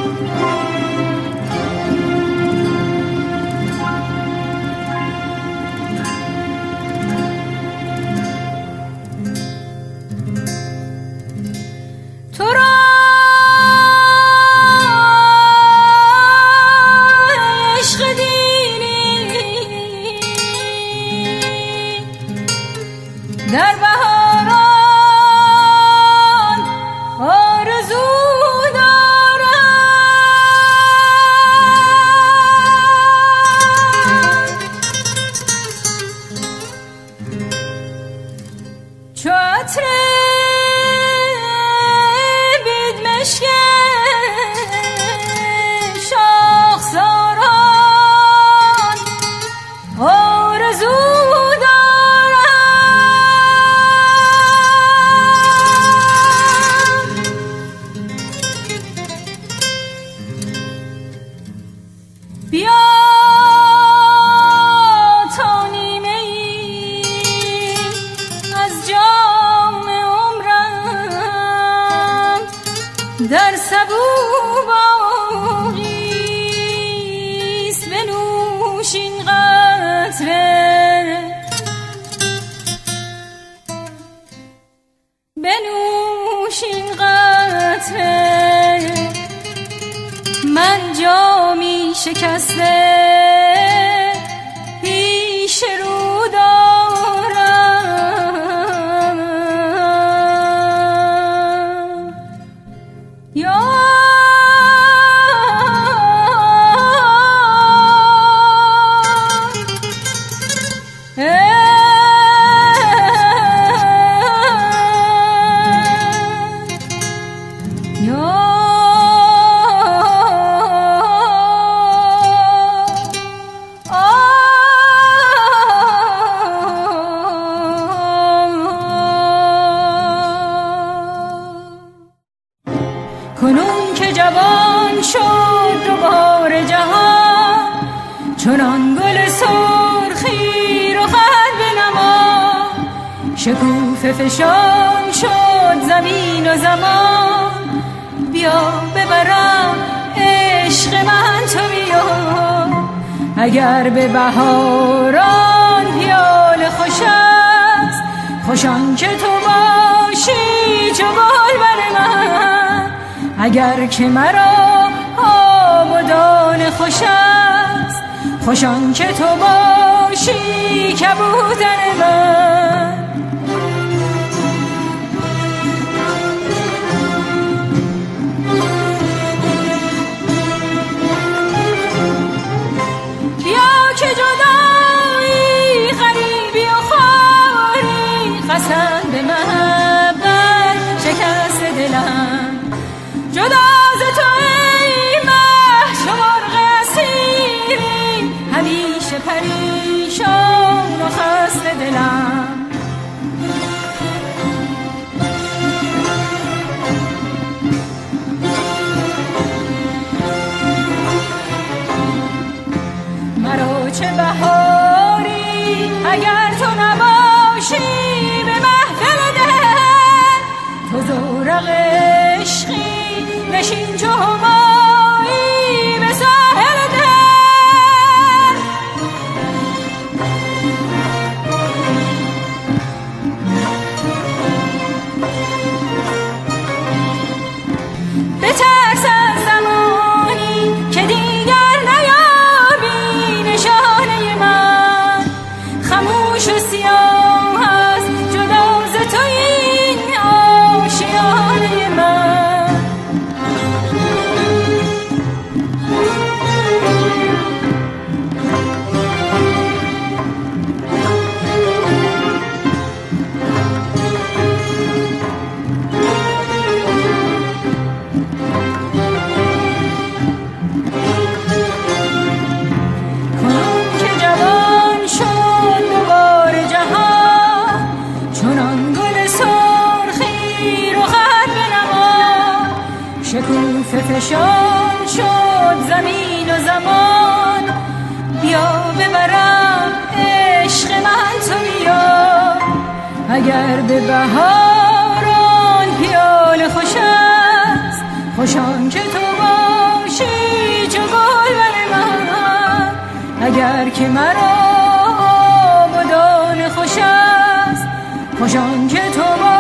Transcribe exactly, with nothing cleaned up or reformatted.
در بهاران آرزو دارم، چو عطر بید مشک شاخساران آرزو بیا تا نیمه ای از جام عمرم در سبو باقیست، بنوش این قطره، بنوش این قطره، من جامی شکسته پیش رو دارم. یا کنون که جوان شد دوباره جهان، چنان گل سرخی رخت بنما، شکوفه فشان شد زمین و زمان. بیا ببرم عشق من تو بیا، اگر به بهاران پیاله خوش است، خوشان که تو باشی چو گل بر من، اگر که مرا آب و دانه خوش است، خوشان که تو باشی کبوتر من. بیا که جدایی غریبی و خواری، قسم به محبت شکست دلم، جدا ز تو ای مه چو مرغ اسیری، همیشه پریشان و خسته دلم. مرا چه بهاری اگر تو نباشی، به محفل دل تو زورق عشقی، نشین چو همایی به ساحل دل. بترس از زمانی که دیگر نیابی نشانه من، خموش و سیاه است جدا ز تو این آشیانه من. شکوفه فشان شد زمین و زمان. بیا ببرم عشق من تو بیا، اگر به بهاران پیاله خوش است، خوشان که تو با هر که مرا آبادان خوش است خوش آن که تو